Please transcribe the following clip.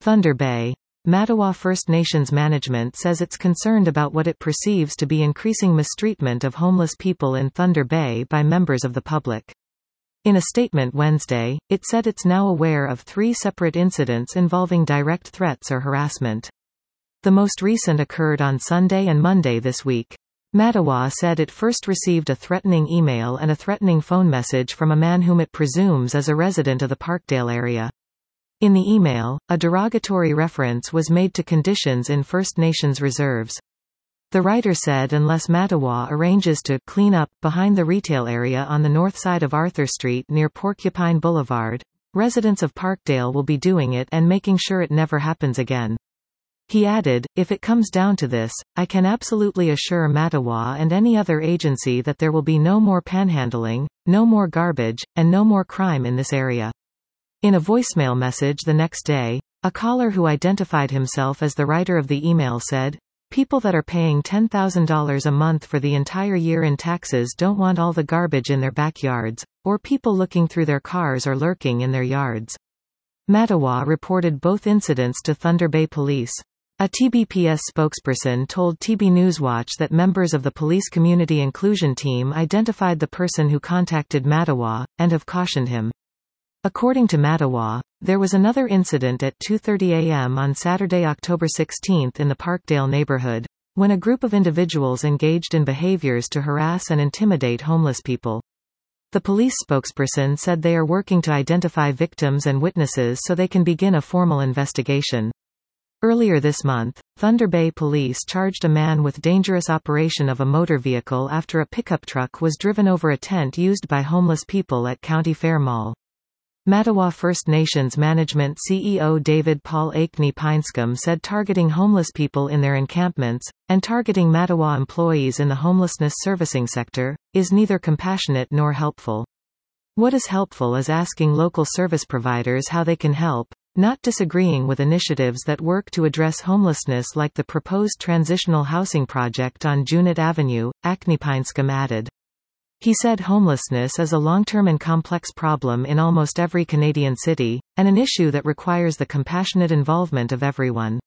Thunder Bay. Mattawa First Nations management says it's concerned about what it perceives to be increasing mistreatment of homeless people in Thunder Bay by members of the public. In a statement Wednesday, it said it's now aware of 3 separate incidents involving direct threats or harassment. The most recent occurred on Sunday and Monday this week. Mattawa said it first received a threatening email and a threatening phone message from a man whom it presumes is a resident of the Parkdale area. In the email, a derogatory reference was made to conditions in First Nations reserves. The writer said unless Mattawa arranges to clean up behind the retail area on the north side of Arthur Street near Porcupine Boulevard, residents of Parkdale will be doing it and making sure it never happens again. He added, if it comes down to this, I can absolutely assure Mattawa and any other agency that there will be no more panhandling, no more garbage, and no more crime in this area. In a voicemail message the next day, a caller who identified himself as the writer of the email said, people that are paying $10,000 a month for the entire year in taxes don't want all the garbage in their backyards, or people looking through their cars or lurking in their yards. Mattawa reported both incidents to Thunder Bay Police. A TBPS spokesperson told TB Newswatch that members of the police community inclusion team identified the person who contacted Mattawa, and have cautioned him. According to Mattawa, there was another incident at 2:30 a.m. on Saturday, October 16 in the Parkdale neighborhood, when a group of individuals engaged in behaviors to harass and intimidate homeless people. The police spokesperson said they are working to identify victims and witnesses so they can begin a formal investigation. Earlier this month, Thunder Bay Police charged a man with dangerous operation of a motor vehicle after a pickup truck was driven over a tent used by homeless people at County Fair Mall. Mattawa First Nations Management CEO David Paul Aikney-Pinescombe said targeting homeless people in their encampments, and targeting Mattawa employees in the homelessness servicing sector, is neither compassionate nor helpful. What is helpful is asking local service providers how they can help, not disagreeing with initiatives that work to address homelessness like the proposed transitional housing project on Junot Avenue, Aikney-Pinescombe added. He said homelessness is a long-term and complex problem in almost every Canadian city, and an issue that requires the compassionate involvement of everyone.